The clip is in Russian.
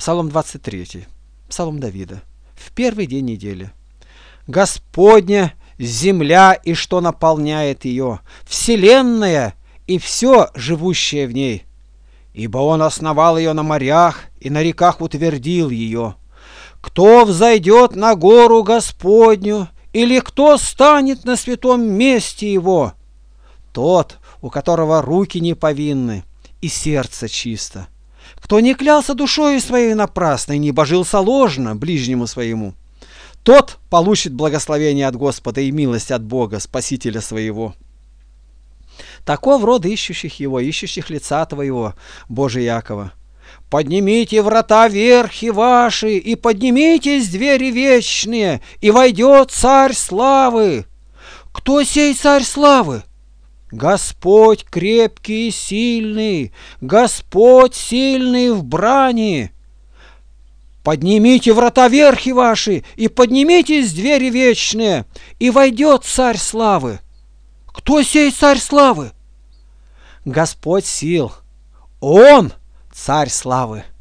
Псалом 23, Псалом Давида, в первый день недели. Господня земля и что наполняет ее, вселенная и все живущее в ней. Ибо Он основал ее на морях и на реках утвердил ее. Кто взойдет на гору Господню, или кто станет на святом месте Его? Тот, у которого руки не повинны и сердце чисто, кто не клялся душою своей напрасно и не божился ложно ближнему своему, тот получит благословение от Господа и милость от Бога, Спасителя своего. Таков род ищущих Его, ищущих лица Твоего, Боже Якова. Поднимите врата верхи ваши, и поднимитесь двери вечные, и войдет Царь славы. Кто сей Царь славы? Господь крепкий и сильный, Господь сильный в брани. Поднимите врата верхи ваши, и поднимитесь двери вечные, и войдет Царь славы. Кто сей Царь славы? Господь сил, Он Царь славы.